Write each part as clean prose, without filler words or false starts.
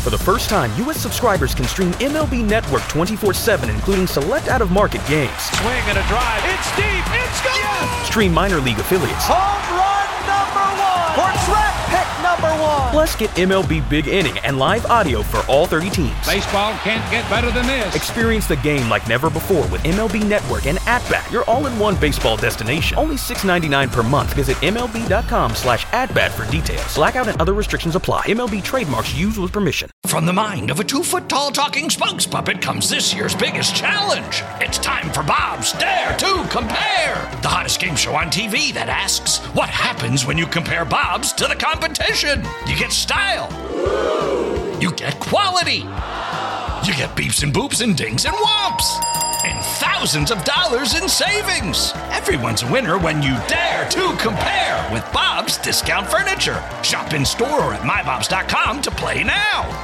For the first time, U.S. subscribers can stream MLB Network 24/7, including select out-of-market games. Swing and a drive. It's deep. It's gone. Yes! Stream minor league affiliates. Home run number 1. Or draft pick number 1. Plus, get MLB Big Inning and live audio for all 30 teams. Baseball can't get better than this. Experience the game like never before with MLB Network and At-Bat, your all-in-one baseball destination. Only $6.99 per month. Visit MLB.com/at-bat for details. Blackout and other restrictions apply. MLB trademarks used with permission. From the mind of a 2-foot-tall talking Spunks puppet comes this year's biggest challenge. It's time for Bob's Dare to Compare, the hottest game show on TV that asks, what happens when you compare Bob's to the competition? You get style. You get quality. You get beeps and boops and dings and whomps. And thousands of dollars in savings. Everyone's a winner when you dare to compare with Bob's Discount Furniture. Shop in store or at mybobs.com to play now.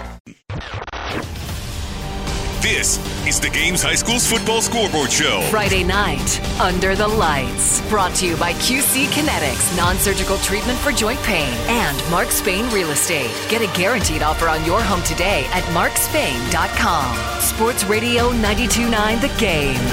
This is the Games High School's Football Scoreboard Show. Friday night, Under the Lights. Brought to you by QC Kinetics, non-surgical treatment for joint pain. And Mark Spain Real Estate. Get a guaranteed offer on your home today at markspain.com. Sports Radio 92.9 The Game.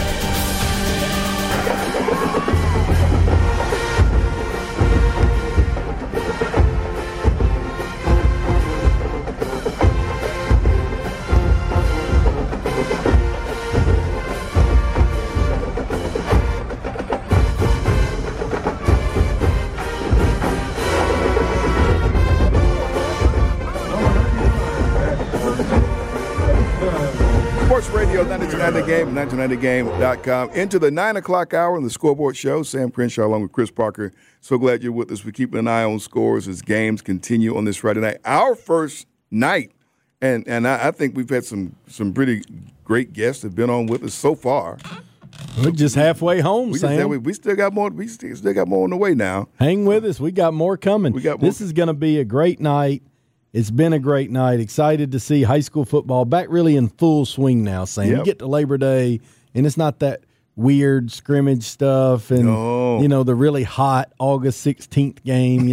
Radio 92.9 The Game, 92.9thegame.com. Into the 9 o'clock hour in the Scoreboard Show. Sam Crenshaw along with Chris Parker. So glad you're with us. We're keeping an eye on scores as games continue on this Friday night. Our first night, and I think we've had some pretty great guests that have been on with us so far. We're just halfway home, Sam. We still got more. We still got more on the way now. Hang with us. We got more coming. This is going to be a great night. It's been a great night. Excited to see high school football back really in full swing now, Sam. Yep. You get to Labor Day, and it's not that weird scrimmage stuff and, the really hot August 16th game.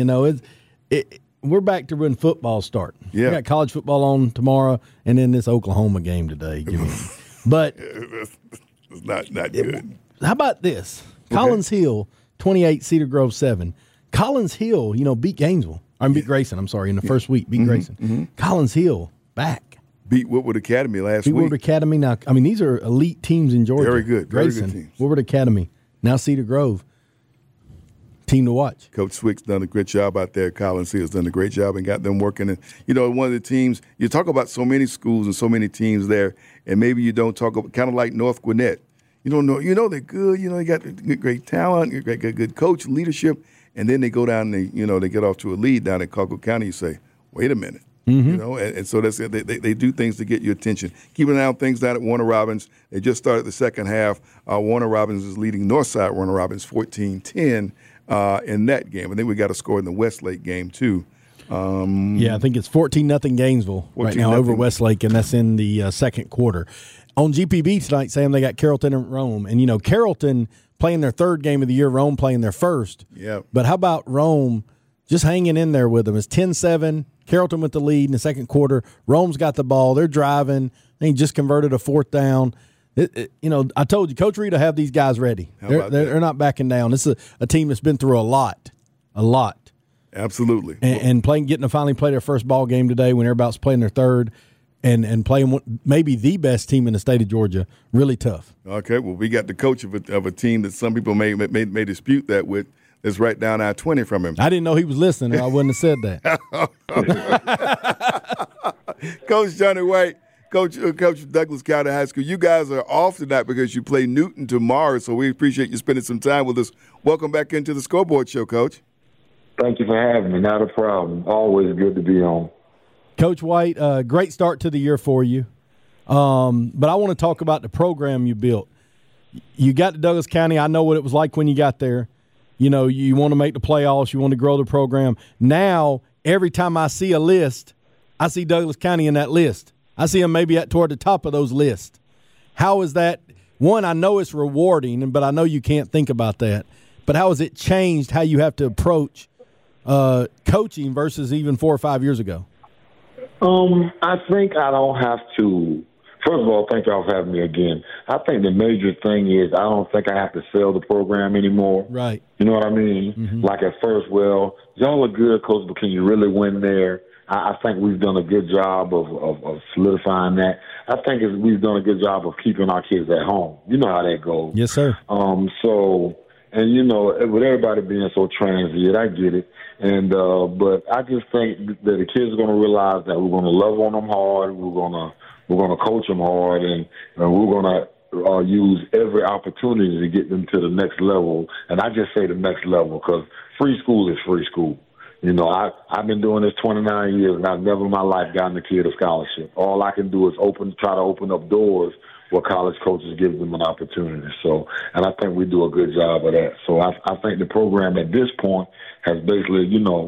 We're back to when football starts. Yeah. We got college football on tomorrow and then this Oklahoma game today. But it's not good. How about this? Okay. Collins Hill, 28, Cedar Grove 7. Collins Hill, beat Gainesville. Beat Grayson, in the first week. Beat Grayson. Mm-hmm. Collins Hill, back. Beat Woodward Academy last week. Woodward Academy. Now, these are elite teams in Georgia. Very good. Grayson, very good teams. Woodward Academy. Now Cedar Grove. Team to watch. Coach Swick's done a great job out there. Collins Hill's done a great job and got them working. And, one of the teams, you talk about so many schools and so many teams there, and maybe you don't talk about, kind of like North Gwinnett. You don't know, they're good. They got great talent, good coach, leadership. And then they go down and they get off to a lead down in Colquitt County. You say, wait a minute. Mm-hmm. And so that's they do things to get your attention. Keeping an eye on things down at Warner Robins. They just started the second half. Warner Robins is leading Northside Warner Robins 14-10 in that game. I think we got a score in the Westlake game too. I think it's 14-0 Gainesville right now over Westlake, and that's in the second quarter. On GPB tonight, Sam, they got Carrollton and Rome. And, Carrollton playing their third game of the year, Rome playing their first. Yeah. But how about Rome just hanging in there with them? It's 10-7. Carrollton with the lead in the second quarter. Rome's got the ball. They're driving. They just converted a fourth down. I told you, Coach Reed will have these guys ready. They're not backing down. This is a team that's been through a lot. Absolutely. And getting to finally play their first ball game today when everybody's playing their third. And playing maybe the best team in the state of Georgia, really tough. Okay, well, we got the coach of a team that some people may dispute that with. That's right down I-20 from him. I didn't know he was listening, or I wouldn't have said that. Coach Johnny White, Coach of Douglas County High School, you guys are off tonight because you play Newton tomorrow, so we appreciate you spending some time with us. Welcome back into the Scoreboard Show, Coach. Thank you for having me. Not a problem. Always good to be on. Coach White, great start to the year for you. But I want to talk about the program you built. You got to Douglas County. I know what it was like when you got there. You want to make the playoffs. You want to grow the program. Now, every time I see a list, I see Douglas County in that list. I see them maybe toward the top of those lists. How is that? One, I know it's rewarding, but I know you can't think about that. But how has it changed how you have to approach coaching versus even 4 or 5 years ago? I think I don't have to. First of all, thank y'all for having me again. I think the major thing is I don't think I have to sell the program anymore. Right. You know what I mean? Mm-hmm. Like at first, well, y'all are good, Coach, but can you really win there? I think we've done a good job of solidifying that. I think we've done a good job of keeping our kids at home. You know how that goes. Yes, sir. And you know, with everybody being so transient, I get it. And but I just think that the kids are going to realize that we're going to love on them hard. We're going to coach them hard, and we're going to use every opportunity to get them to the next level. And I just say the next level because free school is free school. You know, I've been doing this 29 years, and I've never in my life gotten a kid a scholarship. All I can do is try to open up doors where college coaches give them an opportunity. So, and I think we do a good job of that. So I think the program at this point has basically,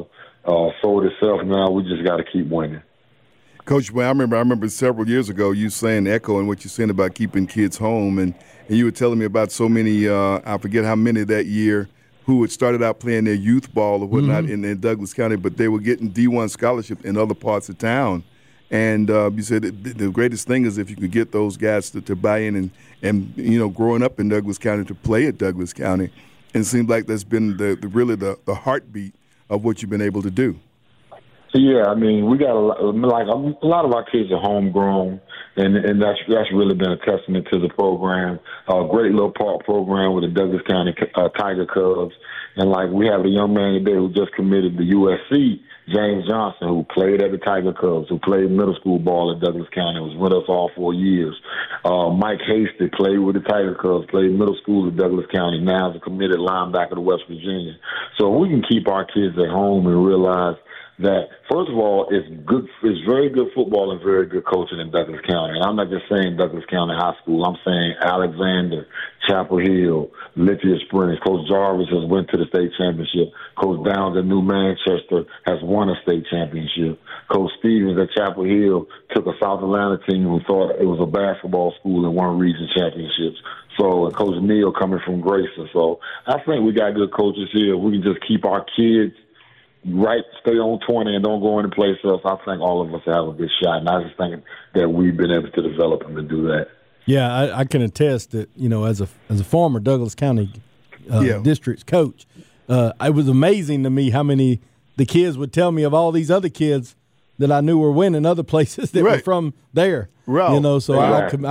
sold itself. Now we just got to keep winning. Coach, I remember several years ago you saying, echoing what you're saying about keeping kids home, and you were telling me about so many, I forget how many that year, who had started out playing their youth ball or whatnot in Douglas County, but they were getting D1 scholarship in other parts of town. And you said the greatest thing is if you could get those guys to buy in and growing up in Douglas County to play at Douglas County. And it seems like that's been really the heartbeat of what you've been able to do. Yeah, I mean, we got a lot of our kids are homegrown, and that's really been a testament to the program. A great little park program with the Douglas County Tiger Cubs, and we have a young man today who just committed to USC, James Johnson, who played at the Tiger Cubs, who played middle school ball at Douglas County, was with us all 4 years. Mike Hasty played with the Tiger Cubs, played middle school at Douglas County, now is a committed linebacker to West Virginia. So we can keep our kids at home and realize that, first of all, it's very good football and very good coaching in Douglas County. And I'm not just saying Douglas County High School. I'm saying Alexander, Chapel Hill, Lithia Springs. Coach Jarvis has went to the state championship. Coach Downs at New Manchester has won a state championship. Coach Stevens at Chapel Hill took a South Atlanta team who thought it was a basketball school and won region championships. So, and Coach Neal coming from Grayson. So I think we got good coaches here. We can just keep our kids right, stay on 20 and don't go any place else. I think all of us have a good shot, and I just think that we've been able to develop them to do that. Yeah, I can attest that, as a former Douglas County district's coach, it was amazing to me how many the kids would tell me of all these other kids that I knew were winning other places that were from there. Right. So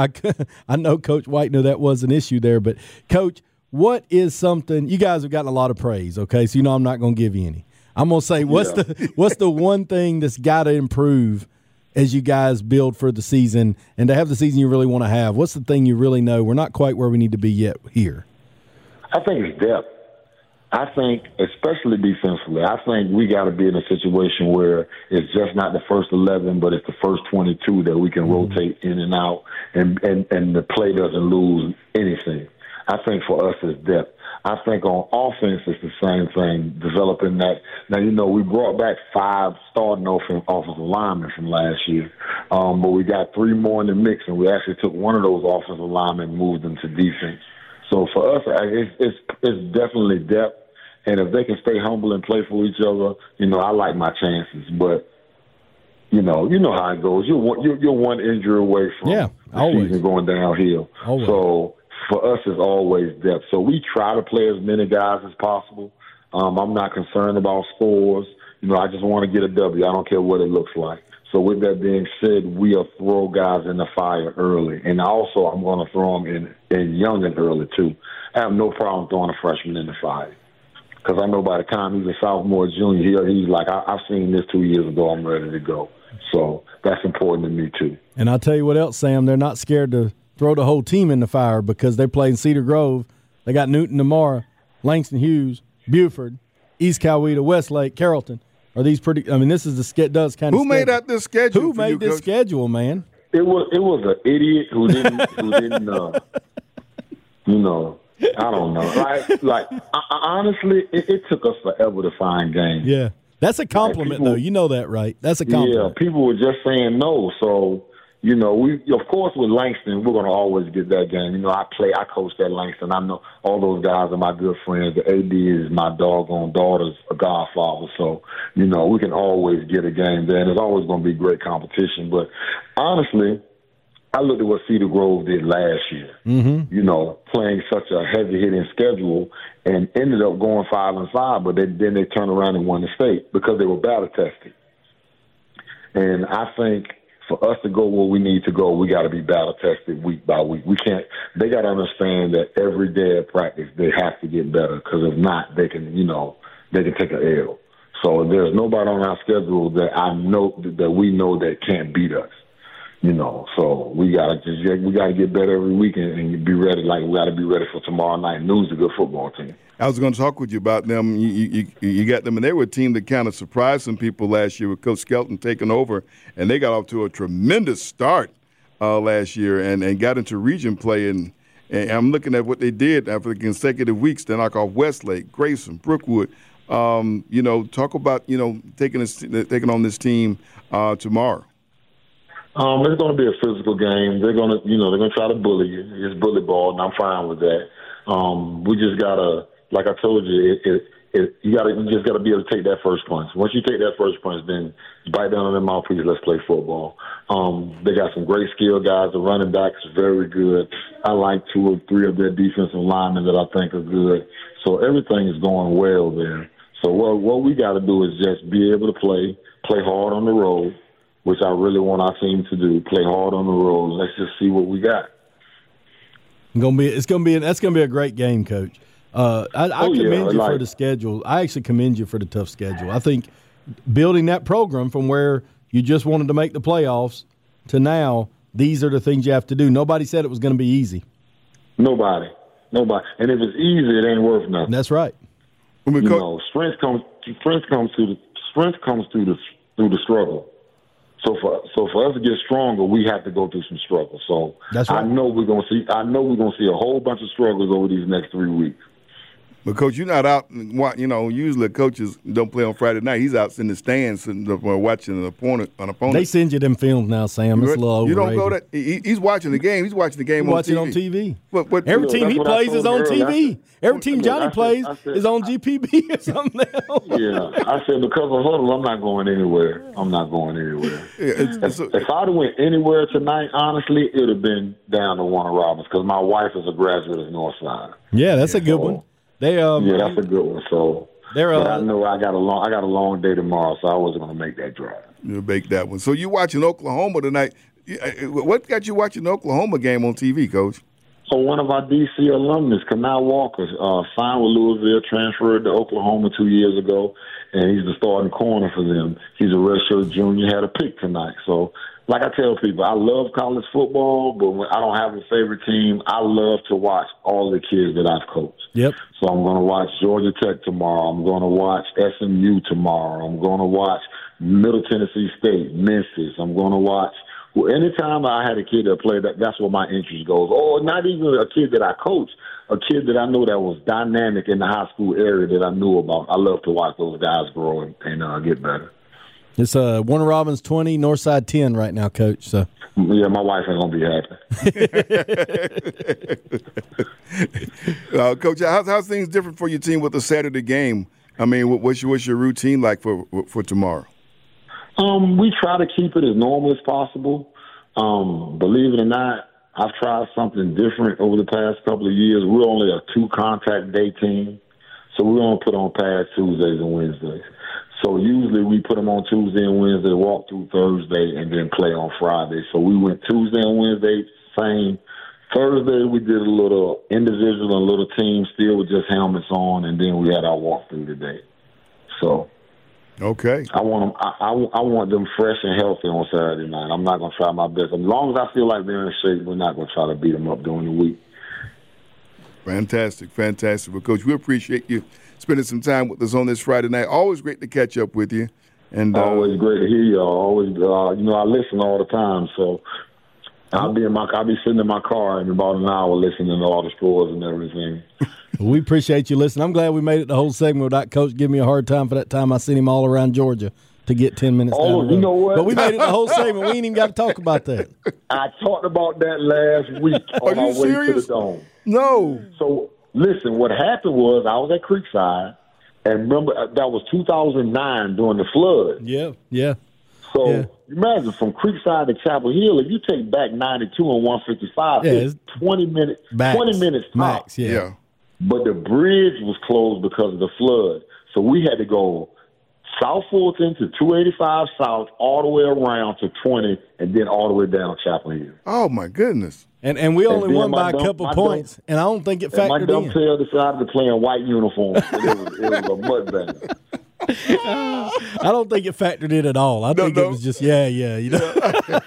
I know Coach White knew that was an issue there. But, Coach, what is something – you guys have gotten a lot of praise, okay? So I'm not going to give you any. I'm going to say, what's the one thing that's got to improve as you guys build for the season and to have the season you really want to have? What's the thing you really know we're not quite where we need to be yet here? I think it's depth. I think, especially defensively, I think we got to be in a situation where it's just not the first 11, but it's the first 22 that we can rotate in and out, and the play doesn't lose anything. I think for us it's depth. I think on offense it's the same thing, developing that. Now, we brought back 5 starting offensive linemen from last year, but we got 3 more in the mix, and we actually took one of those offensive linemen and moved them to defense. So for us, it's definitely depth, and if they can stay humble and play for each other, I like my chances. But you know how it goes. You're one injury away from the season going downhill. Always. So for us, it's always depth. So we try to play as many guys as possible. I'm not concerned about scores. I just want to get a W. I don't care what it looks like. So with that being said, we'll throw guys in the fire early. And also I'm going to throw them in young and early, too. I have no problem throwing a freshman in the fire. Because I know by the time he's a sophomore, junior, he's like, I've seen this 2 years ago. I'm ready to go. So that's important to me, too. And I'll tell you what else, Sam. They're not scared to throw the whole team in the fire because they play in Cedar Grove. They got Newton tomorrow, Langston Hughes, Buford, East Coweta, Westlake, Carrollton. Are these pretty? I mean, this is the Douglas County. Who made out this schedule? Who made this schedule, man? It was an idiot who didn't I don't know. Honestly, it took us forever to find games. Yeah, that's a compliment, though. You know that, right? That's a compliment. Yeah, people were just saying no. So of course with Langston, we're going to always get that game. I coached at Langston. I know all those guys are my good friends. The AD is my doggone daughter's a godfather. So, we can always get a game there. And there's always going to be great competition. But honestly, I looked at what Cedar Grove did last year, playing such a heavy-hitting schedule and ended up going 5-5, but then they turned around and won the state because they were battle tested. And I think for us to go where we need to go, we got to be battle tested week by week. We can't. They got to understand that every day of practice they have to get better because if not, they can take an L. So there's nobody on our schedule that we know that can't beat us. So we gotta get better every week and be ready. Like we gotta be ready for tomorrow night. News, a good football team. I was going to talk with you about them. You got them, and they were a team that kind of surprised some people last year with Coach Skelton taking over, and they got off to a tremendous start last year and got into region play. And I'm looking at what they did after the consecutive weeks. They knock off Westlake, Grayson, Brookwood. Talk about taking on this team tomorrow. It's going to be a physical game. They're going to try to bully you. It's bully ball, and I'm fine with that. We just gotta, like I told you, you just gotta be able to take that first punch. Once you take that first punch, then bite down on their mouthpiece. Let's play football. They got some great skill guys. The running backs are very good. I like 2 or 3 of their defensive linemen that I think are good. So everything is going well there. So what we got to do is just be able to play hard on the road, which I really want our team to do. Play hard on the road. Let's just see what we got. That's gonna be a great game, Coach. I commend you for the schedule. I actually commend you for the tough schedule. I think building that program from where you just wanted to make the playoffs to now, these are the things you have to do. Nobody said it was going to be easy. Nobody. And if it's easy, it ain't worth nothing. That's right. Strength comes through the struggle. So for us to get stronger, we have to go through some struggles. So that's right. I know we're gonna see a whole bunch of struggles over these next 3 weeks. But Coach, you're not out. Usually coaches don't play on Friday night. He's out in the stands watching an opponent. They send you them films now, Sam. It's a little overrated. You don't go to. He's watching the game. He's watching the game on TV. But every team he plays is on TV. Every team Johnny plays is on GPB or something else. Yeah, I said because of Huddle, I'm not going anywhere. If I'd have went anywhere tonight, honestly, it would have been down to Warner Robins because my wife is a graduate of Northside. Yeah, that's a good one. That's a good one. So, but I know I got a long day tomorrow, so I wasn't going to make that drive. You'll make that one. So you watching Oklahoma tonight? What got you watching the Oklahoma game on TV, Coach? So one of our DC alumnus, Kanal Walker, signed with Louisville, transferred to Oklahoma 2 years ago, and he's the starting corner for them. He's a redshirt junior. Had a pick tonight. So, like I tell people, I love college football, but when I don't have a favorite team, I love to watch all the kids that I've coached. Yep. So I'm going to watch Georgia Tech tomorrow. I'm going to watch SMU tomorrow. I'm going to watch Middle Tennessee State, Memphis. I'm going to watch. Well, anytime I had a kid that played, that's where my interest goes. Or not even a kid that I coached, a kid that I know that was dynamic in the high school area that I knew about. I love to watch those guys grow and get better. It's Warner Robins 20, Northside 10 right now, Coach. So yeah, my wife ain't gonna be happy. Coach, how's things different for your team with the Saturday game? I mean, what's your routine like for tomorrow? We try to keep it as normal as possible. Believe it or not, I've tried something different over the past couple of years. We're only a 2-contact day team, so we don't put on pads Tuesdays and Wednesdays. So usually we put them on Tuesday and Wednesday, walk through Thursday, and then play on Friday. So we went Tuesday and Wednesday, same. Thursday we did a little individual and a little team, still with just helmets on, and then we had our walkthrough today. So okay, I want them fresh and healthy on Saturday night. I'm not going to try my best. As long as I feel like they're in shape, we're not going to try to beat them up during the week. Fantastic. Well, Coach, we appreciate you spending some time with us on this Friday night. Always great to catch up with you. And always great to hear y'all. Always, I listen all the time. So I'll be sitting in my car in about an hour listening to all the scores and everything. We appreciate you listening. I'm glad we made it the whole segment without Coach giving me a hard time for that time I sent him all around Georgia to get 10 minutes down the road. You know what? But we made it the whole segment. We ain't even got to talk about that. I talked about that last week on my way to the Dome. No. So, listen, what happened was I was at Creekside, and remember, that was 2009 during the flood. Yeah. So, imagine from Creekside to Chapel Hill, if you take back 92 and 155, it's 20 minutes. Max. 20 minutes max. top. Yeah. But the bridge was closed because of the flood. So we had to go South Fulton to 285 South, all the way around to 20, and then all the way down Chapel Hill. Oh, my goodness. And we only won by a couple points, and I don't think it factored my dumb in. tail decided to play in white uniforms. It was a mudbang. I don't think it factored in at all. I think it was just, you know.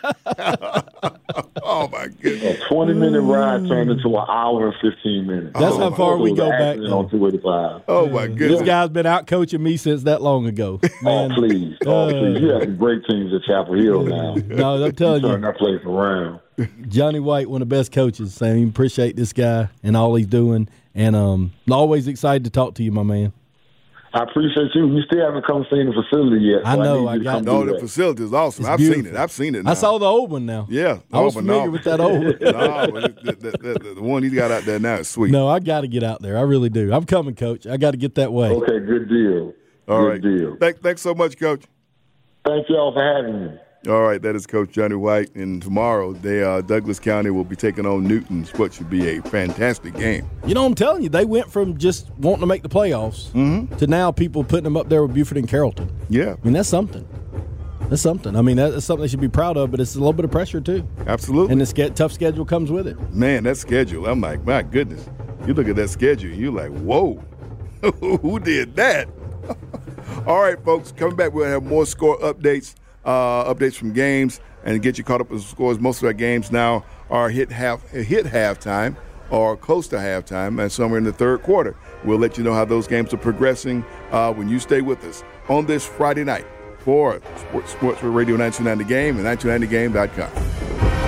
Oh, my goodness. A 20-minute ride turned into an hour and 15 minutes. That's how far we go back. On 285. Oh, my goodness. This guy's been out coaching me since that long ago. Man. Oh, please. You have some great teams at Chapel Hill now. No, I'm telling you. Turn that place around. Johnny White, one of the best coaches, Sam. You appreciate this guy and all he's doing. And always excited to talk to you, my man. I appreciate you. You still haven't come see the facility yet. So I know. The facility is awesome. I've seen it now. I saw the old one now. Yeah. I was familiar with that old one. The one he's got out there now is sweet. No, I got to get out there. I really do. I'm coming, Coach. I got to get that way. Okay, good deal. All right. Deal. Thanks so much, Coach. Thank y'all for having me. All right, that is Coach Johnny White. And tomorrow, Douglas County will be taking on Newton's, what should be a fantastic game. You know, I'm telling you, they went from just wanting to make the playoffs to now people putting them up there with Buford and Carrollton. Yeah. I mean, that's something. That's something. I mean, that's something they should be proud of, but it's a little bit of pressure, too. Absolutely. And the tough schedule comes with it. Man, that schedule, I'm like, my goodness. You look at that schedule, and you're like, whoa, who did that? All right, folks, coming back, we'll have more score updates. Updates from games and get you caught up with the scores. Most of our games now are hit halftime or close to halftime and somewhere in the third quarter. We'll let you know how those games are progressing when you stay with us on this Friday night for Sports Radio 929 The Game and 929thegame.com.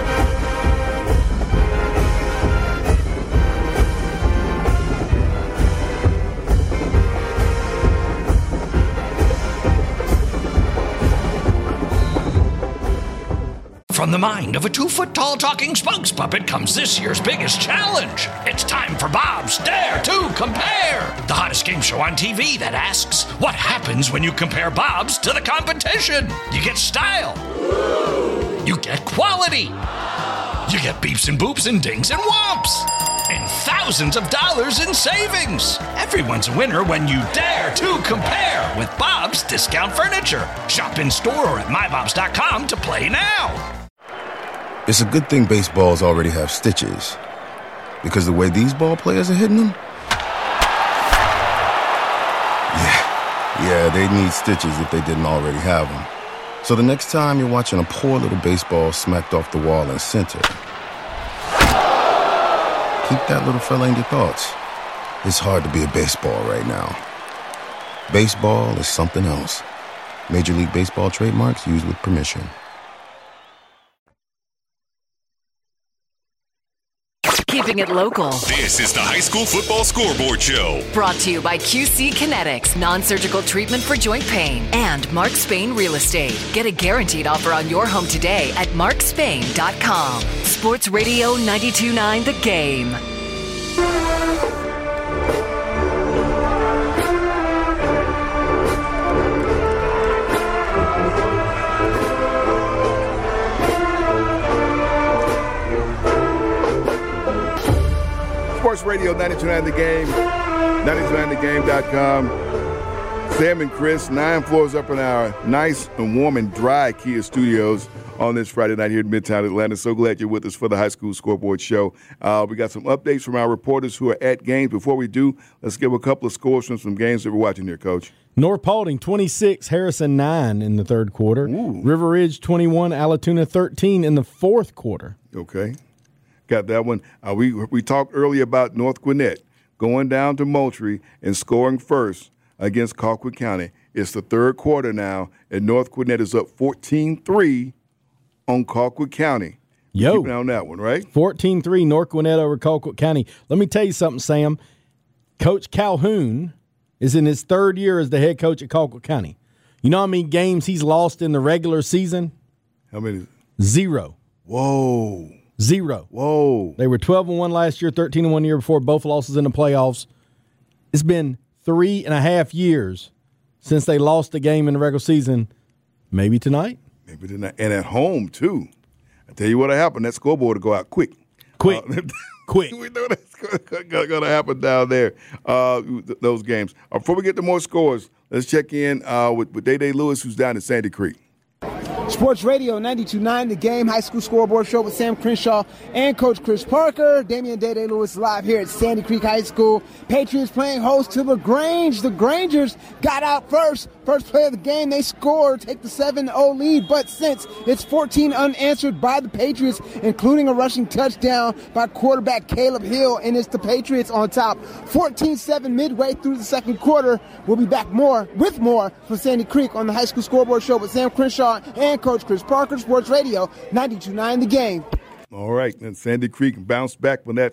From the mind of a 2-foot-tall talking spokes puppet comes this year's biggest challenge. It's time for Bob's Dare to Compare, the hottest game show on TV that asks, what happens when you compare Bob's to the competition? You get style. You get quality. You get beeps and boops and dings and whomps. And thousands of dollars in savings. Everyone's a winner when you dare to compare with Bob's Discount Furniture. Shop in store or at mybobs.com to play now. It's a good thing baseballs already have stitches, because the way these ball players are hitting them, yeah, they'd need stitches if they didn't already have them. So the next time you're watching a poor little baseball smacked off the wall in center, keep that little fella in your thoughts. It's hard to be a baseball right now. Baseball is something else. Major League Baseball trademarks used with permission. Keeping it local. This is the High School Football Scoreboard Show. Brought to you by QC Kinetics, non-surgical treatment for joint pain, and Mark Spain Real Estate. Get a guaranteed offer on your home today at markspain.com. Sports Radio 92.9 The Game. Sports Radio 92.9 The Game, 92.9thegame.com. Sam and Chris, 9 floors up in our nice and warm and dry Kia studios on this Friday night here in Midtown Atlanta. So glad you're with us for the High School Scoreboard Show. We got some updates from our reporters who are at games. Before we do, let's give a couple of scores from some games that we're watching here, Coach. North Paulding 26, Harrison 9 in the third quarter. Ooh. River Ridge 21, Allatoona 13 in the fourth quarter. Okay. Got that one. We talked earlier about North Gwinnett going down to Moultrie and scoring first against Colquitt County. It's the third quarter now, and North Gwinnett is up 14-3 on Colquitt County. Keeping on that one, right? 14-3 North Gwinnett over Colquitt County. Let me tell you something, Sam. Coach Calhoun is in his third year as the head coach at Colquitt County. You know how many games he's lost in the regular season? How many? 0. Whoa. 0. Whoa. They were 12-1 last year, 13-1 the year before, both losses in the playoffs. It's been 3.5 years since they lost a game in the regular season. Maybe tonight. Maybe tonight. And at home, too. I tell you what'll happen. That scoreboard will go out quick. Quick. We know that's going to happen down there, those games. Before we get to more scores, let's check in with Day Lewis, who's down in Sandy Creek. Sports Radio 92.9, The Game, high school scoreboard show with Sam Crenshaw and Coach Chris Parker. Damian Day Lewis live here at Sandy Creek High School. Patriots playing host to LaGrange. The Grangers got out first. First play of the game, they score, take the 7-0 lead. But since it's 14 unanswered by the Patriots, including a rushing touchdown by quarterback Caleb Hill, and it's the Patriots on top. 14-7 midway through the second quarter. We'll be back with more from Sandy Creek on the high school scoreboard show with Sam Crenshaw and Coach Chris Parker. Sports Radio 92.9 The Game. All right, and Sandy Creek bounced back from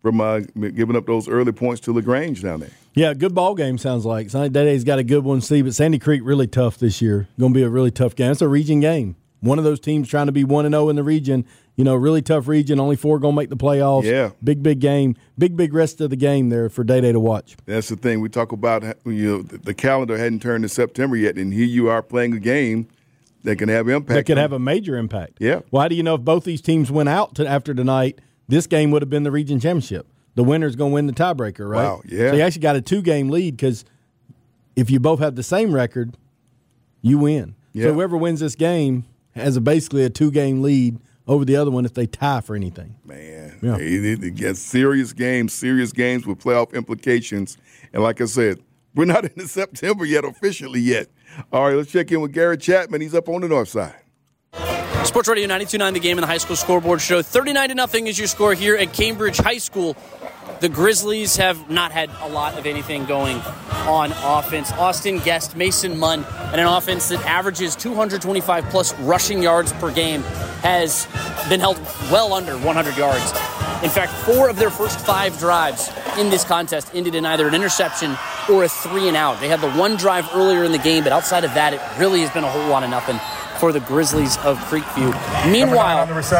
giving up those early points to LaGrange down there. Yeah, good ball game sounds like. Sunny Day's got a good one to see, but Sandy Creek really tough this year. Going to be a really tough game. It's a region game. One of those teams trying to be 1-0 in the region. You know, really tough region. Only 4 going to make the playoffs. Yeah. Big game. Big rest of the game there for Day to watch. That's the thing. We talk about, the calendar hadn't turned to September yet, and here you are playing a game that can have impact. That could have a major impact. Yeah. Well, how do you know if both these teams went out after tonight, this game would have been the region championship? The winner's going to win the tiebreaker, right? Wow, yeah. So you actually got a 2-game lead because if you both have the same record, you win. Yeah. So whoever wins this game has basically a 2-game lead over the other one if they tie for anything. Man, yeah. It gets serious games with playoff implications. And like I said, we're not into September yet, officially yet. All right, let's check in with Garrett Chapman. He's up on the north side. Sports Radio 92.9 The Game and the high school scoreboard show. 39-0 is your score here at Cambridge High School. The Grizzlies have not had a lot of anything going on offense. Austin Guest, Mason Munn, and an offense that averages 225-plus rushing yards per game has been held well under 100 yards. In fact, 4 of their first 5 drives in this contest ended in either an interception or a 3-and-out. They had the one drive earlier in the game, but outside of that, it really has been a whole lot of nothing for the Grizzlies of Creekview. Meanwhile,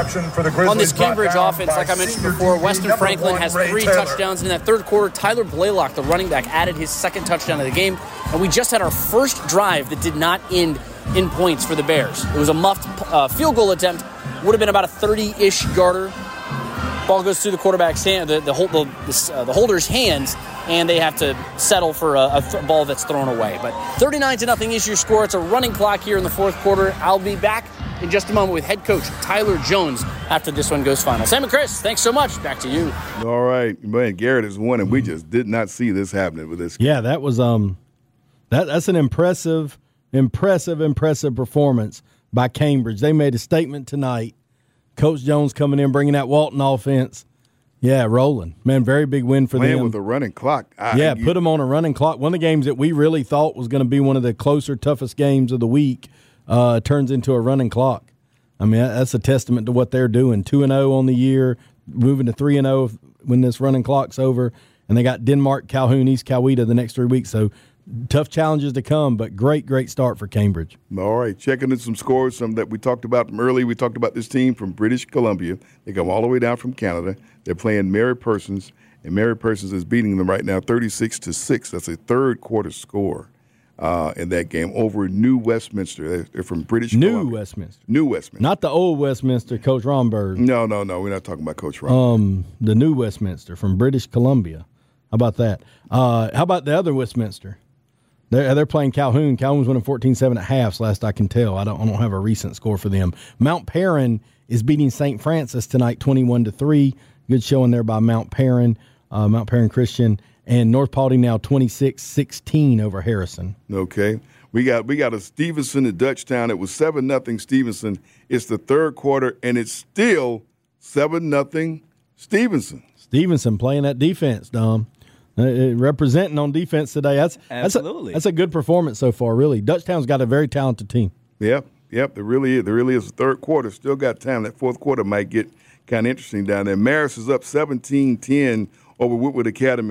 on this Cambridge offense, like I mentioned before, Weston Franklin has 3 touchdowns in that third quarter. Tyler Blaylock, the running back, added his 2nd touchdown of the game. And we just had our first drive that did not end in points for the Bears. It was a muffed field goal attempt. Would have been about a 30-ish yarder. Ball goes through the quarterback's hand, the holder's hands, and they have to settle for a ball that's thrown away. But 39-0 is your score. It's a running clock here in the fourth quarter. I'll be back in just a moment with head coach Tyler Jones after this one goes final. Sam and Chris, thanks so much. Back to you. All right. Man, Garrett is one, and we just did not see this happening with this game. Yeah, that was that's an impressive performance by Cambridge. They made a statement tonight. Coach Jones coming in, bringing that Walton offense. Yeah, rolling. Man, very big win for them. Playing with a running clock. Put them on a running clock. One of the games that we really thought was going to be one of the closer, toughest games of the week turns into a running clock. I mean, that's a testament to what they're doing. 2-0 on the year, moving to 3-0 when this running clock's over. And they got Denmark, Calhoun, East Coweta the next 3 weeks. So tough challenges to come, but great start for Cambridge. All right, checking in some scores, some that we talked about from earlier. We talked about this team from British Columbia. They come all the way down from Canada. They're playing Mary Persons, and Mary Persons is beating them right now 36-6. That's a third quarter score in that game over New Westminster. They're from British Columbia. New Westminster. Not the old Westminster, Coach Romberg. No. We're not talking about Coach Romberg. The New Westminster from British Columbia. How about that? How about the other Westminster? They're playing Calhoun. Calhoun's winning 14-7 at halves, last I can tell. I don't have a recent score for them. Mount Perrin is beating St. Francis tonight 21-3. Good showing there by Mount Perrin Christian. And North Paulding now 26-16 over Harrison. Okay. We got a Stevenson at Dutchtown. It was 7-0 Stevenson. It's the third quarter, and it's still 7-0 Stevenson. Stevenson playing that defense, Dom. Representing on defense today. Absolutely. That's a good performance so far, really. Dutchtown's got a very talented team. Yep. There really is. The third quarter still got time. That fourth quarter might get kind of interesting down there. Marist is up 17-10 over Woodward Academy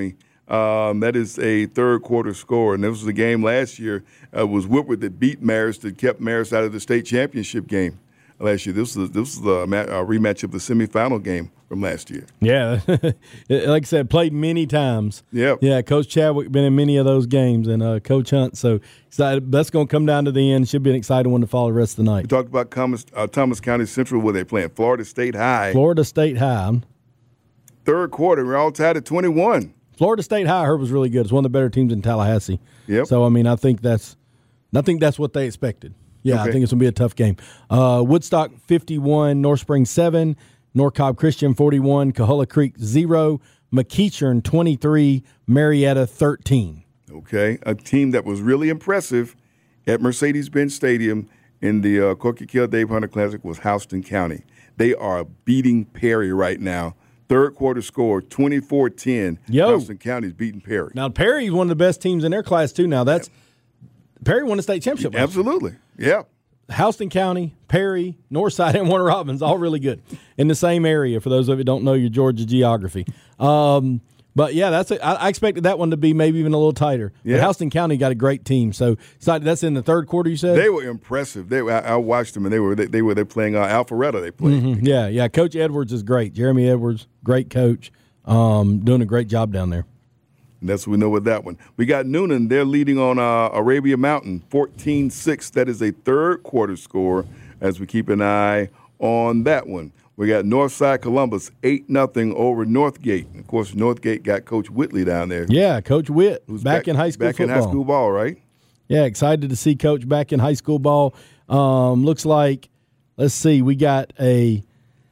That is a third quarter score. And this was a game last year. It was Woodward that beat Marist, that kept Marist out of the state championship game last year. This was a rematch of the semifinal game from last year. Yeah. Like I said, played many times. Yep. Yeah, Coach Chadwick been in many of those games, and Coach Hunt. So excited. That's going to come down to the end. Should be an exciting one to follow the rest of the night. We talked about Thomas County Central, where they playing Florida State High. Florida State High. Third quarter, we're all tied at 21. Florida State High, I heard, was really good. It's one of the better teams in Tallahassee. Yep. So, I mean, I think that's what they expected. Yeah, okay. I think it's going to be a tough game. Woodstock 51, North Spring 7, North Cobb Christian 41, Coahulla Creek 0, McEachern 23, Marietta 13. Okay, a team that was really impressive at Mercedes-Benz Stadium in the Corky Kell Dave Hunter Classic was Houston County. They are beating Perry right now. Third quarter score, 24-10. Houston County's beating Perry. Now, Perry's one of the best teams in their class, too. Now, Perry won the state championship. Absolutely, yeah. Houston County, Perry, Northside, and Warner Robins, all really good in the same area, for those of you who don't know your Georgia geography. But, yeah, I expected that one to be maybe even a little tighter. Yeah. But Houston County got a great team. So that's in the third quarter, you said? They were impressive. I watched them, and they're playing Alpharetta. They played. Mm-hmm. Yeah. Coach Edwards is great. Jeremy Edwards, great coach, doing a great job down there. And that's what we know with that one. We got Noonan. They're leading on Arabia Mountain, 14-6. That is a third quarter score as we keep an eye on that one. We got Northside Columbus, 8-0 over Northgate. And of course, Northgate got Coach Whitley down there. Yeah, Coach Witt, who's back in high school football. Back in high school ball, right? Yeah, excited to see Coach back in high school ball. Looks like, let's see, we got a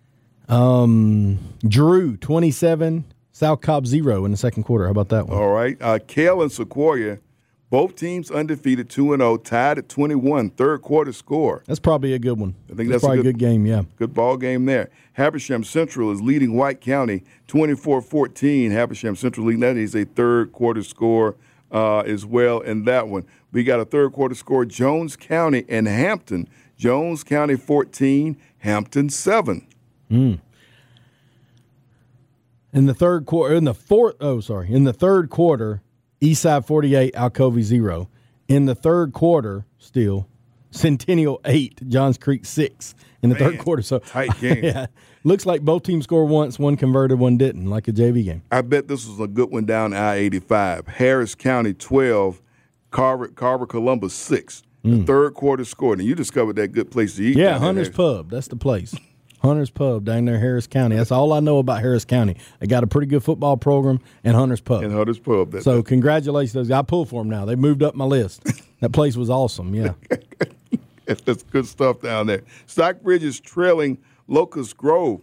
Drew, 27, South Cobb 0 in the second quarter. How about that one? All right. Cale and Sequoia, both teams undefeated, 2-0, tied at 21, third quarter score. That's probably a good one. I think that's probably a good game, yeah. Good ball game there. Habersham Central is leading White County, 24-14. Habersham Central leading that. Is a third quarter score as well in that one. We got a third quarter score, Jones County and Hampton. Jones County 14, Hampton 7. In the third quarter, in the third quarter, Eastside 48, Alcovey 0. In the third quarter, still, Centennial 8, Johns Creek 6 in the third quarter. So tight game. Yeah, looks like both teams scored once, one converted, one didn't, like a JV game. I bet this was a good one down I-85. Harris County 12, Carver Columbus 6. The third quarter score. And you discovered that good place to eat. Yeah, Hunter's Pub. That's the place. Hunter's Pub down there, Harris County. That's all I know about Harris County. They got a pretty good football program and Hunter's Pub. So congratulations. I pull for them now. They moved up my list. That place was awesome, yeah. That's good stuff down there. Stockbridge is trailing Locust Grove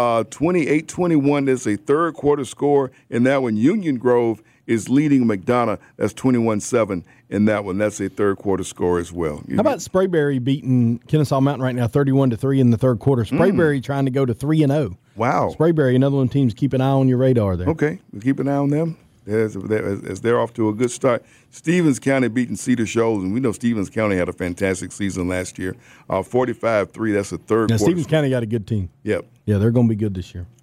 28-21. That's a third quarter score in that one. Union Grove is leading McDonough. That's 21-7 in that one. That's a third quarter score as well. How about Sprayberry beating Kennesaw Mountain right now 31-3 in the third quarter? Sprayberry trying to go to 3-0. Wow. Sprayberry, another one of the teams, keep an eye on your radar there. Okay, we'll keep an eye on them as they're off to a good start. Stevens County beating Cedar Shoals, and we know Stevens County had a fantastic season last year. 45-3, that's a third quarter. Stevens County got a good team. Yep. Yeah, they're going to be good this year.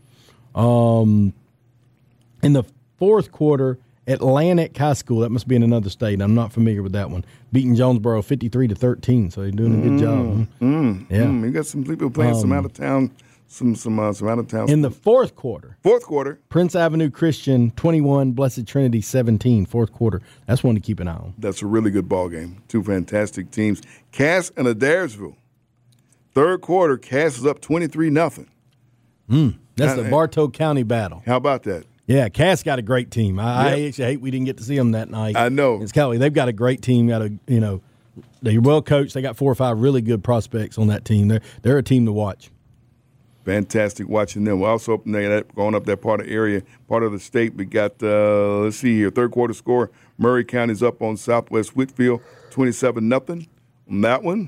In the fourth quarter, Atlantic High School, that must be in another state. I'm not familiar with that one. Beating Jonesboro 53-13, so they're doing a good job. Yeah, you got some people playing some out of town, some out of town. In the fourth quarter, Prince Avenue Christian 21, Blessed Trinity 17. Fourth quarter, that's one to keep an eye on. That's a really good ball game. Two fantastic teams. Cass and Adairsville. Third quarter, Cass is up 23-0. That's the Bartow County battle. How about that? Yeah, Cass got a great team. I actually hate we didn't get to see them that night. I know. It's Cali. They've got a great team. They're well coached. They got 4 or 5 really good prospects on that team. They're a team to watch. Fantastic watching them. We're also going up that part of the state. We got, let's see here, third quarter score. Murray County's up on Southwest Whitfield, 27-0 on that one.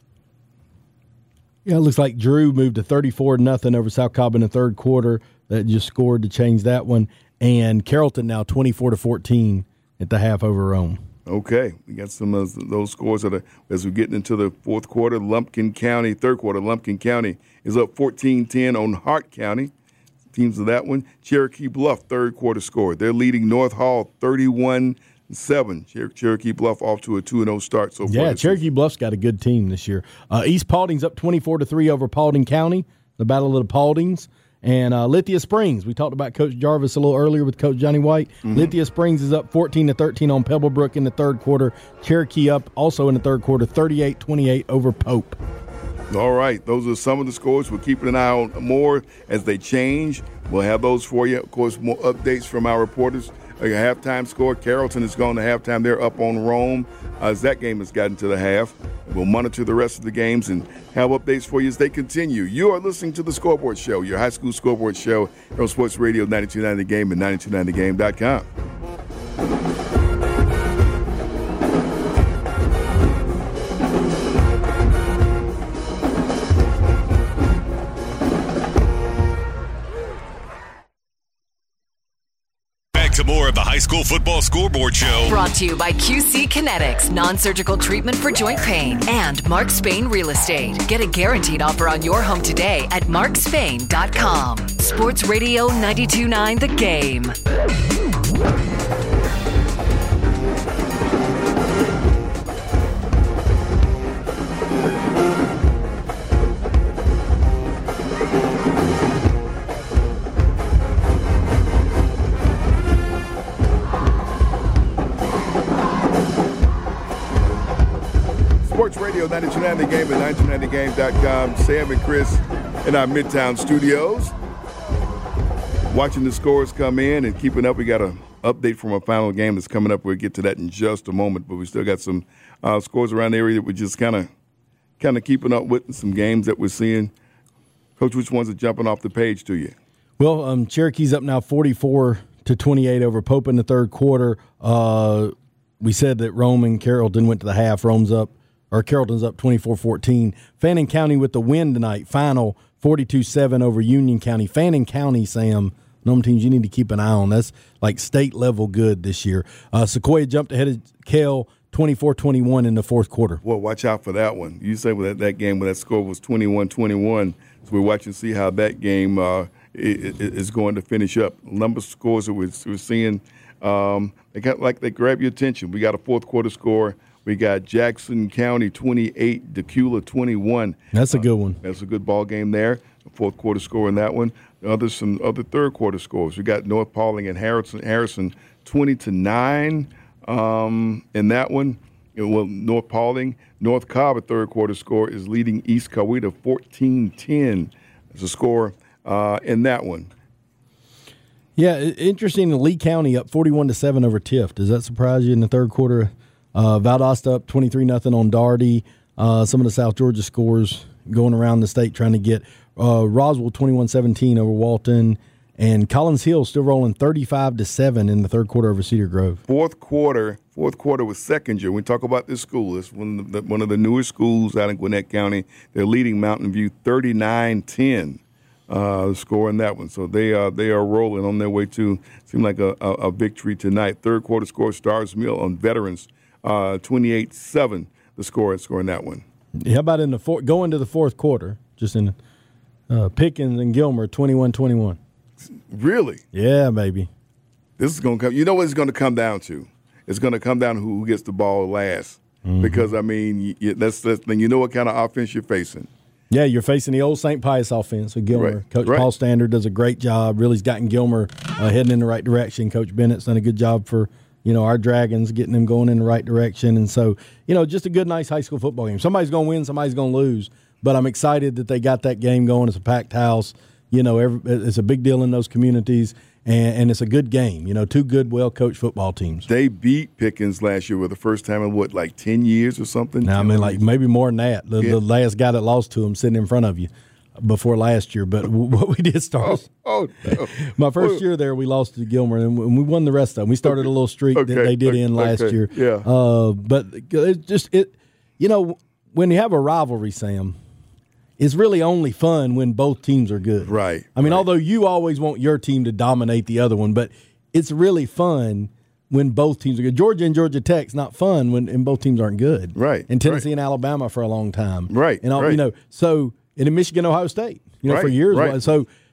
Yeah, it looks like Drew moved to 34-0 over South Cobb in the third quarter. That just scored to change that one. And Carrollton now 24-14 at the half over Rome. Okay, we got some of those scores as we're getting into the fourth quarter. Lumpkin County, third quarter, Lumpkin County is up 14-10 on Hart County. teams of that one. Cherokee Bluff, third quarter score. They're leading North Hall 31-7. Cherokee Bluff off to a 2-0 start so far. Yeah, Cherokee Bluff's got a good team this year. East Paulding's up 24-3 over Paulding County, the Battle of the Pauldings. And Lithia Springs, we talked about Coach Jarvis a little earlier with Coach Johnny White. Mm-hmm. Lithia Springs is up 14-13 on Pebblebrook in the third quarter. Cherokee up also in the third quarter, 38-28 over Pope. All right, those are some of the scores. We're keeping an eye on more as they change. We'll have those for you. Of course, more updates from our reporters. A halftime score, Carrollton has gone to halftime. They're up on Rome as that game has gotten to the half. We'll monitor the rest of the games and have updates for you as they continue. You are listening to The Scoreboard Show, your high school scoreboard show on Sports Radio 92.9 The Game and 92.9thegame.com. To more of the High School Football Scoreboard Show. Brought to you by QC Kinetics, non-surgical treatment for joint pain, and Mark Spain Real Estate. Get a guaranteed offer on your home today at markspain.com. Sports Radio 92.9 The Game. Sports Radio 92.9 The Game and 92.9thegame.com. Sam and Chris in our Midtown studios. Watching the scores come in and keeping up. We got an update from a final game that's coming up. We'll get to that in just a moment, but we still got some scores around the area that we're just kind of keeping up with, and some games that we're seeing. Coach, which ones are jumping off the page to you? Well, Cherokee's up now 44-28 over Pope in the third quarter. We said that Rome and Carrollton went to the half. Carrollton's up 24-14. Fannin County with the win tonight. Final 42-7 over Union County. Fannin County, Sam, them teams you need to keep an eye on. That's like state level good this year. Sequoia jumped ahead of Kell 24-21 in the fourth quarter. Well, watch out for that one. You say that game when that score was 21-21. So we're watching to see how that game is going to finish up. Number of scores that we're seeing, they grab your attention. We got a fourth quarter score. We got Jackson County 28, Decula 21. That's a good one. That's a good ball game there. The fourth quarter score in that one. Some other third quarter scores. We got North Paulding and Harrison 20-9 in that one. Well, North Paulding. North Cobb, a third quarter score, is leading East Coweta 14-10 as a score in that one. Yeah, interesting. Lee County up 41-7 over Tift. Does that surprise you in the third quarter? Valdosta up 23-0 on Daugherty. Some of the South Georgia scores going around the state trying to get Roswell 21-17 over Walton, and Collins Hill still rolling 35-7 in the third quarter over Cedar Grove. Fourth quarter was second year. We talk about this school. It's one of the newer schools out in Gwinnett County. They're leading Mountain View 39-10. Score in that one. So they are rolling on their way to seem like a victory tonight. Third quarter score, Stars Mill on Veterans 28-7. The score in that one. How about in the going to the fourth quarter? Just in Pickens and Gilmer 21-21. Really? Yeah, baby. This is going to come. You know what it's going to come down to? It's going to come down to who gets the ball last. Mm-hmm. Because I mean, that's the thing. You know what kind of offense you're facing. Yeah, you're facing the old St. Pius offense with Gilmer. Right. Coach Paul Standard does a great job. Really's gotten Gilmer heading in the right direction. Coach Bennett's done a good job for, our Dragons, getting them going in the right direction. And so, just a good, nice high school football game. Somebody's going to win, somebody's going to lose. But I'm excited that they got that game going. It's a packed house. It's a big deal in those communities. And it's a good game. Two good, well-coached football teams. They beat Pickens last year for the first time in, 10 years or something? Now, maybe more than that. The last guy that lost to him sitting in front of you before last year. But what we did start. No. My first year there, we lost to Gilmer, and we won the rest of them. We started a little streak that they did end last year. Yeah. But it's when you have a rivalry, Sam, it's really only fun when both teams are good. Right. Although you always want your team to dominate the other one, but it's really fun when both teams are good. Georgia and Georgia Tech's not fun when both teams aren't good. Right. And Tennessee and Alabama for a long time. Right. And so and in Michigan, Ohio State, for years. Right. So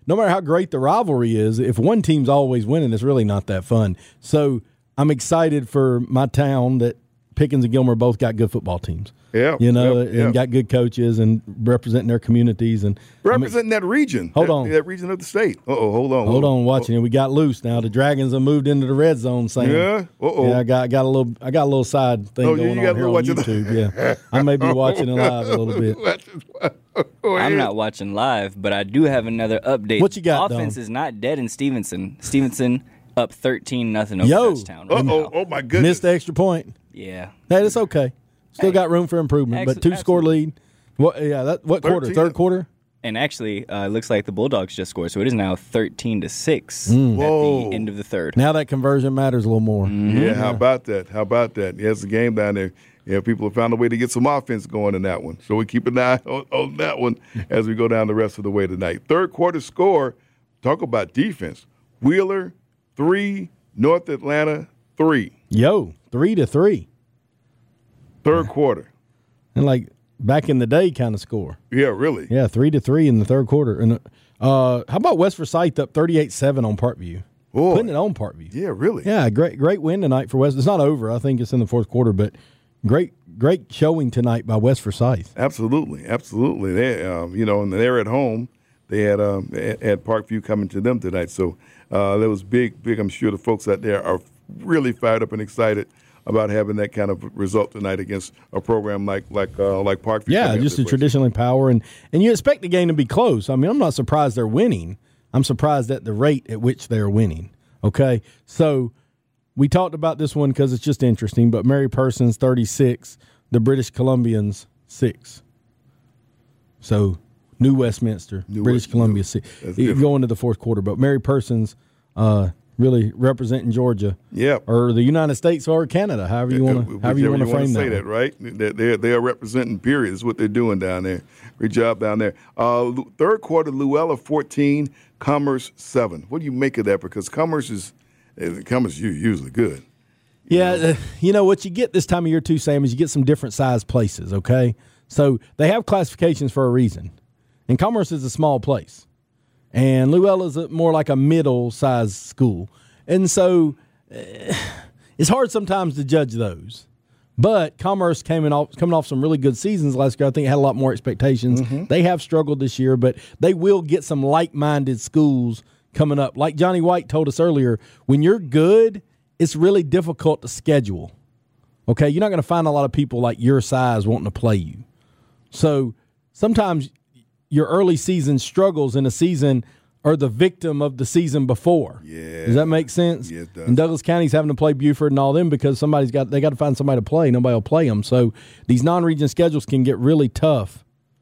no matter how great the rivalry is, if one team's always winning, it's really not that fun. So I'm excited for my town that Pickens and Gilmer both got good football teams. Yeah, and got good coaches and representing their communities and representing that region. Hold on, that region of the state. Hold on, watching it. We got loose now. The Dragons have moved into the red zone. Sam. Yeah. Yeah, I got a little side thing going on here on YouTube. Yeah, I may be watching it live a little bit. I'm not watching live, but I do have another update. What you got? Offense is not dead in Stevenson. Stevenson up 13-0 over Dutchtown. Oh my goodness! Missed the extra point. Yeah. Hey, it's okay. Still got room for improvement, but two-score lead. What quarter? Third quarter? And actually, it looks like the Bulldogs just scored, so it is now 13-6 at the end of the third. Now that conversion matters a little more. Mm-hmm. Yeah, how about that? Yeah, it's a game down there. Yeah, people have found a way to get some offense going in that one. So we keep an eye on that one as we go down the rest of the way tonight. Third quarter score, talk about defense. Wheeler, 3, North Atlanta, 3. 3-3. Third quarter. And like back in the day kind of score. Yeah, really. Yeah, 3-3 in the third quarter. And how about West Forsyth up 38-7 on Parkview? Boy. Putting it on Parkview. Yeah, really. Yeah, great win tonight for West. It's not over. I think it's in the fourth quarter, but great showing tonight by West Forsyth. Absolutely. They, and they're at home. They had Parkview coming to them tonight. So that was big. I'm sure the folks out there are really fired up and excited about having that kind of result tonight against a program like Parkview. Yeah, just a traditional power, and you expect the game to be close. I mean, I'm not surprised they're winning. I'm surprised at the rate at which they're winning. Okay, so we talked about this one because it's just interesting. But Mary Persons 36, the British Columbians 6. So New Westminster, British Columbia 6. You go into the fourth quarter, but Mary Persons. Really representing Georgia, or the United States, or Canada, however you want to frame that. Say that, right? They are representing. Period. Is what they're doing down there. Great job down there. Third quarter, Luella 14, Commerce 7. What do you make of that? Because Commerce is usually good. Yeah, what you get this time of year too, Sam, is you get some different size places. Okay, so they have classifications for a reason, and Commerce is a small place. And Luella's more like a middle-sized school. And so it's hard sometimes to judge those. But Commerce coming off some really good seasons last year. I think it had a lot more expectations. Mm-hmm. They have struggled this year, but they will get some like-minded schools coming up. Like Johnny White told us earlier, when you're good, it's really difficult to schedule. Okay, you're not going to find a lot of people like your size wanting to play you. So sometimes your early season struggles in a season are the victim of the season before. Yeah. Does that make sense? Yeah, it does. And Douglas County's having to play Buford and all them because they got to find somebody to play. Nobody will play them. So these non-region schedules can get really tough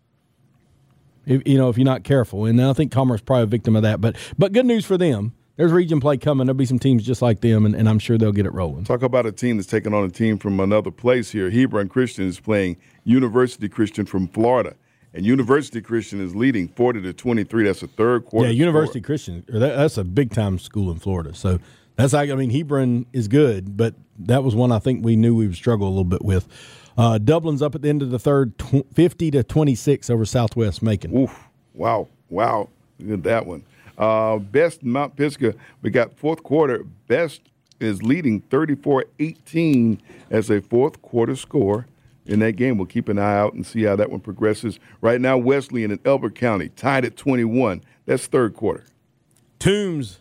if you're not careful. And I think Commerce is probably a victim of that. But good news for them. There's region play coming. There'll be some teams just like them, and I'm sure they'll get it rolling. Talk about a team that's taking on a team from another place here. Hebron Christian is playing University Christian from Florida. And University Christian is leading 40-23. That's a third quarter. Yeah, University Christian. That's a big-time school in Florida. So Hebron is good, but that was one I think we knew we would struggle a little bit with. Dublin's up at the end of the third, 50-26 over Southwest Macon. Oof! Wow! Look at that one. Best Mount Pisgah. We got fourth quarter. Best is leading 34-18 as a fourth quarter score. In that game, we'll keep an eye out and see how that one progresses. Right now, Wesleyan and Elbert County tied at 21. That's third quarter. Toombs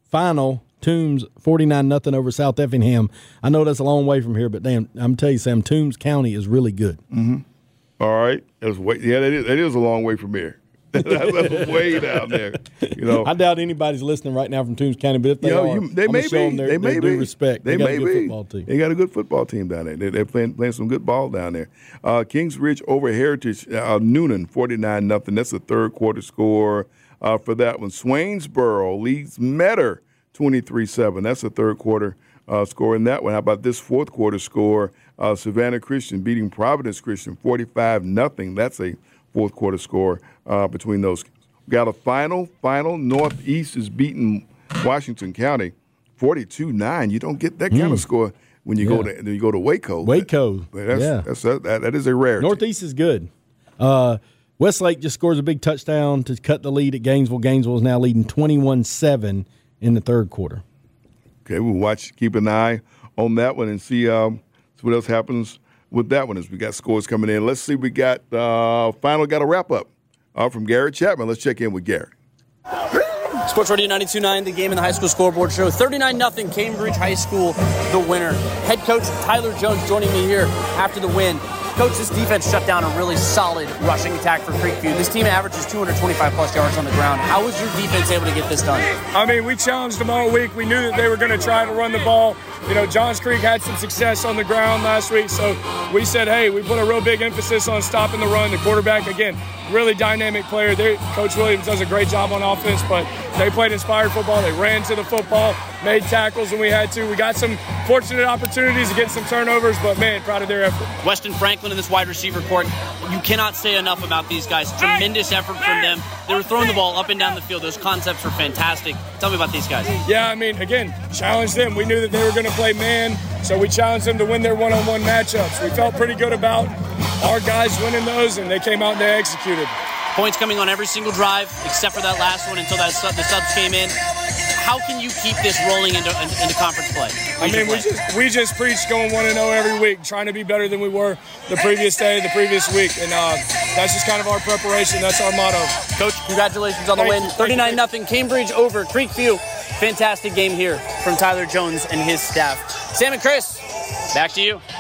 49-0 over South Effingham. I know that's a long way from here, but damn, I'm telling you, Sam, Toombs County is really good. Mm-hmm. All right. That is a long way from here. That's way down there. I doubt anybody's listening right now from Toombs County, but if they are, they may be. They may be. Respect. They got may a good be. Football team. They got a good football team down there. They're playing some good ball down there. Kings Ridge over Heritage Noonan 49-0. That's the third quarter score for that one. Swainsboro leads Metter 23-7. That's the third quarter score in that one. How about this fourth quarter score? Savannah Christian beating Providence Christian 45-0. That's a fourth quarter score between those. We got a final. Northeast is beating Washington County 42-9. You don't get that kind of score when you go to Waco. Waco. That is a rarity. Northeast is good. Westlake just scores a big touchdown to cut the lead at Gainesville. Gainesville is now leading 21-7 in the third quarter. Okay, we'll keep an eye on that one and see what else happens with that one as we got scores coming in. Let's see, we got got a wrap-up from Garrett Chapman. Let's check in with Garrett. Sports Radio 92.9, the game in the high school scoreboard show. 39-0, Cambridge High School, the winner. Head coach Tyler Jones joining me here after the win. Coach, this defense shut down a really solid rushing attack for Creekview. This team averages 225-plus yards on the ground. How was your defense able to get this done? I mean, we challenged them all week. We knew that they were going to try to run the ball. You know, Johns Creek had some success on the ground last week, so we said, hey, we put a real big emphasis on stopping the run. The quarterback, again, really dynamic player. Coach Williams does a great job on offense, but they played inspired football. They ran to the football, made tackles when we had to. We got some fortunate opportunities to get some turnovers, but, man, proud of their effort. Weston Franklin in this wide receiver court, you cannot say enough about these guys. Tremendous effort from them. They were throwing the ball up and down the field. Those concepts were fantastic. Tell me about these guys. Yeah, I mean, again, challenge them. We knew that they were going to play man, so we challenged them to win their one-on-one matchups. We felt pretty good about our guys winning those, and they came out and they executed. Points coming on every single drive, except for that last one until the subs came in. How can you keep this rolling into conference play? I mean, we just preach going 1-0 every week, trying to be better than we were the previous day, the previous week, and that's just kind of our preparation. That's our motto. Coach, congratulations on the win. 39-0 Cambridge over Creekview. Fantastic game here from Tyler Jones and his staff. Sam and Chris, back to you.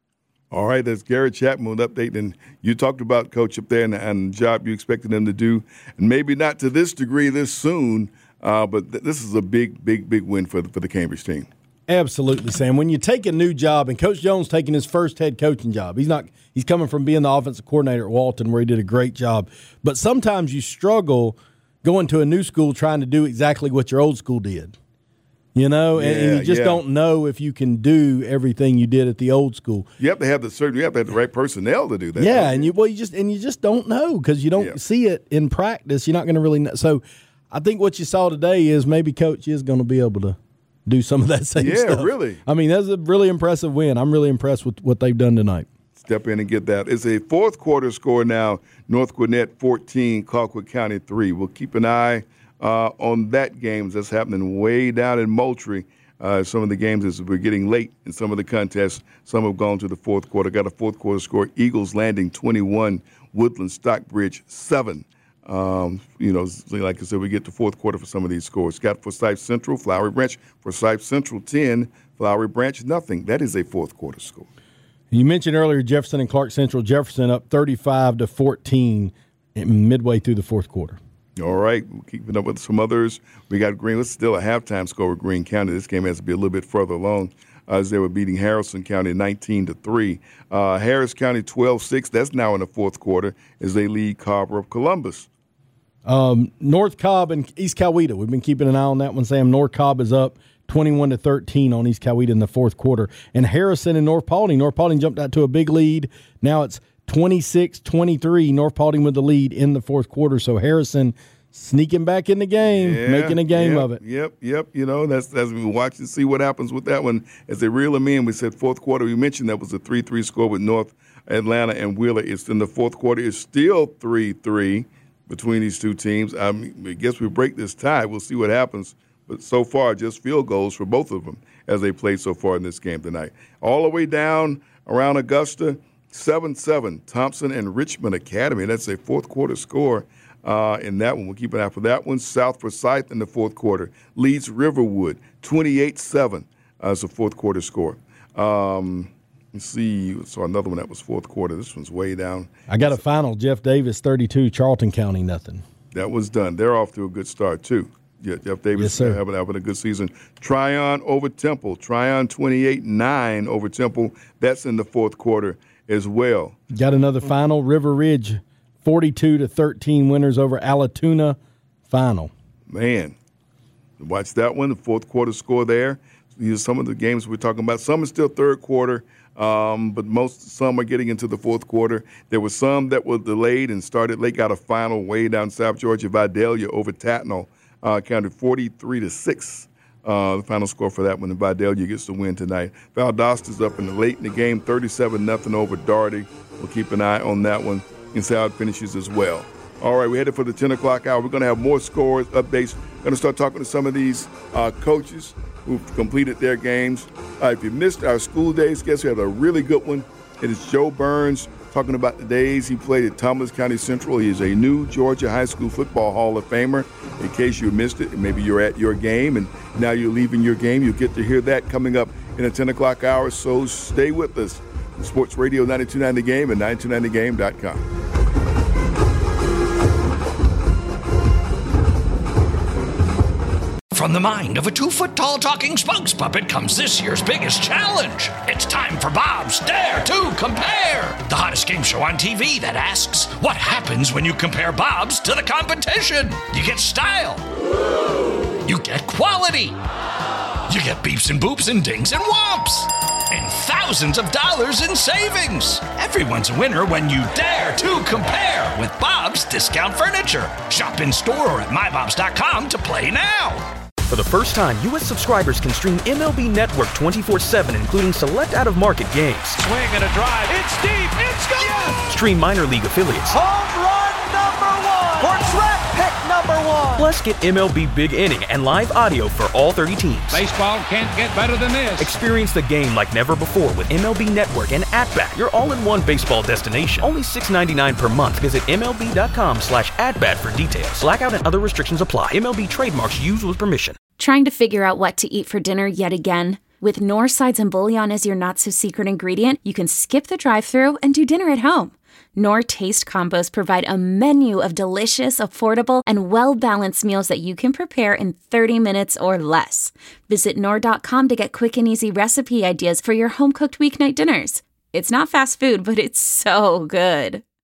All right, that's Garrett Chapman with update. And you talked about Coach up there and the job you expected them to do. And maybe not to this degree this soon, but this is a big win for the Cambridge team. Absolutely, Sam. When you take a new job, and Coach Jones taking his first head coaching job, he's coming from being the offensive coordinator at Walton where he did a great job. But sometimes you struggle going to a new school trying to do exactly what your old school did. You know, and you just don't know if you can do everything you did at the old school. You have to have the right personnel to do that. Yeah, and you just don't know because you don't see it in practice. You're not going to really know. So I think what you saw today is maybe Coach is going to be able to do some of that same stuff. Yeah, really. I mean, that's a really impressive win. I'm really impressed with what they've done tonight. Step in and get that. It's a fourth quarter score now. North Gwinnett 14, Colquitt County 3. We'll keep an eye on that game that's happening way down in Moultrie. Some of the games as we're getting late in some of the contests. Some have gone to the fourth quarter. Got a fourth quarter score. Eagles Landing 21, Woodland Stockbridge 7. Like I said, we get to fourth quarter for some of these scores. Got Forsyth Central, Flowery Branch. Forsyth Central 10, Flowery Branch nothing. That is a fourth quarter score. You mentioned earlier Jefferson and Clark Central. Jefferson up 35-14 midway through the fourth quarter. All right, we'll keep it up with some others. We got Green. It's still a halftime score with Greene County. This game has to be a little bit further along as they were beating Harrison County 19-3. Harris County 12-6. That's now in the fourth quarter as they lead Carver of Columbus. North Cobb and East Coweta. We've been keeping an eye on that one, Sam. North Cobb is up 21-13 on East Coweta in the fourth quarter. And Harrison and North Paulding. North Paulding jumped out to a big lead. Now it's 26-23, North Paulding with the lead in the fourth quarter. So Harrison sneaking back in the game, making a game of it. Yep. You know, that's as we watch and see what happens with that one. As they reel them in, we said fourth quarter. We mentioned that was a 3-3 score with North Atlanta and Wheeler. It's in the fourth quarter. It's still 3-3 between these two teams. I guess we break this tie. We'll see what happens. But so far, just field goals for both of them as they played so far in this game tonight. All the way down around Augusta, 7-7, Thompson and Richmond Academy. That's a fourth quarter score in that one. We'll keep an eye for that one. South Forsyth in the fourth quarter leads Riverwood 28-7 as a fourth quarter score. Let's see. So another one that was fourth quarter. This one's way down. I got a final. Jeff Davis 32, Charlton County nothing. That was done. They're off to a good start too. Yeah, Jeff Davis having a good season. Tryon over Temple. Tryon 28-9 over Temple. That's in the fourth quarter as well. Got another final. River Ridge 42-13 winners over Allatoona. Final. Man, watch that one. The fourth quarter score there. These are some of the games we're talking about. Some are still third quarter, but some are getting into the fourth quarter. There were some that were delayed and started late. Got a final way down South Georgia. Vidalia over Tatnall. Counted 43-6. The final score for that one. And Vidalia gets the win tonight. Valdosta's up late in the game, 37-0 over Doherty. We'll keep an eye on that one. and see how it finishes as well. All right, we're headed for the 10 o'clock hour. We're going to have more scores, updates. We're going to start talking to some of these coaches who've completed their games. If you missed our school days, guess we have a really good one. It is Joe Burns talking about the days he played at Thomas County Central. He is a new Georgia High School Football Hall of Famer. In case you missed it, maybe you're at your game and now you're leaving your game, you'll get to hear that coming up in the 10 o'clock hour, so stay with us. Sports Radio 92.9 The Game and 92.9thegame.com. From the mind of a 2-foot-tall talking spokes puppet comes this year's biggest challenge. It's time for Bob's Dare to Compare, the hottest game show on TV that asks, what happens when you compare Bob's to the competition? You get style. You get quality. You get beeps and boops and dings and whomps. And thousands of dollars in savings. Everyone's a winner when you dare to compare with Bob's Discount Furniture. Shop in store or at mybobs.com to play now. For the first time, U.S. subscribers can stream MLB Network 24/7, including select out-of-market games. Swing and a drive. It's deep. It's gone. Yes. Stream minor league affiliates. Home run number 1. For track pick number 1. Plus, get MLB Big Inning and live audio for all 30 teams. Baseball can't get better than this. Experience the game like never before with MLB Network and At-Bat, your all-in-one baseball destination. Only $6.99 per month. Visit MLB.com/at-bat for details. Blackout and other restrictions apply. MLB trademarks used with permission. Trying to figure out what to eat for dinner yet again? With Knorr sides and bouillon as your not-so-secret ingredient, you can skip the drive-thru and do dinner at home. Knorr Taste Combos provide a menu of delicious, affordable, and well-balanced meals that you can prepare in 30 minutes or less. Visit Knorr.com to get quick and easy recipe ideas for your home-cooked weeknight dinners. It's not fast food, but it's so good.